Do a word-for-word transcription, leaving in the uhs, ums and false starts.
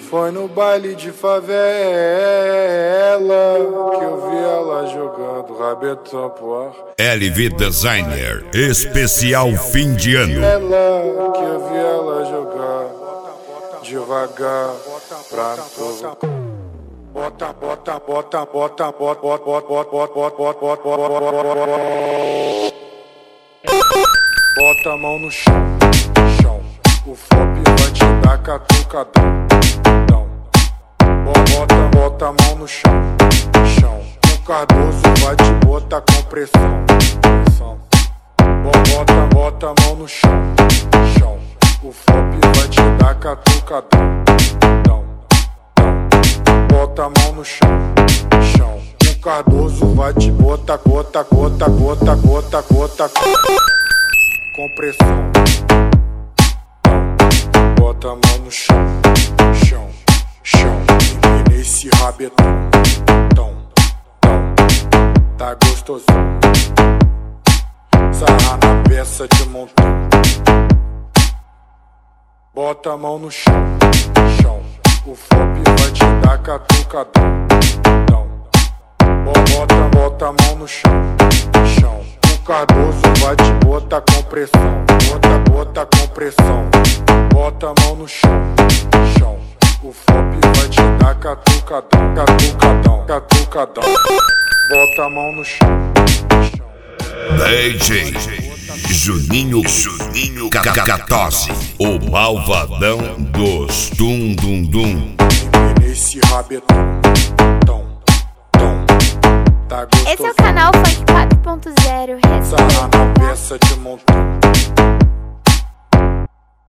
Foi no baile de favela que eu vi ela jogando rabetão pro ar. L V Designer, especial fim de ano. Ela que eu vi ela jogar devagar pra provocar. Bota, bota, bota, bota, bota, bota, bota, bota, bota, bota, bota. Bota a mão no chão, chão. O flop vai te dar catucadão. Bota, bota a mão no chão, chão. O Cardoso vai te botar com pressão, pressão. Bota, bota a mão no chão, chão. O flop vai te dar catucadão. Bota a mão no chão, chão. O Cardoso vai te botar, gota, gota, gota, gota, gota, com pressão. Bota a mão no chão, chão, chão. E nesse rabetão, tão, tão, tá gostosão. Sarra na peça de montão. Bota a mão no chão, chão. O flop vai te dar catucadão. Bota, bota a mão no chão, chão. O Cardoso vai te botar com pressão. Bota, bota com pressão. Bota a mão no chão, chão. O flop vai te dar catucadão. Catucadão, catucadão. Bota a mão no chão, chão. D J Juninho, Juninho Cacatose, o malvadão dos dum dum dum. E nesse rabetão, tom, tom, tá gostoso. Esse é o canal Funk quatro ponto zero. Sarra na peça de montão.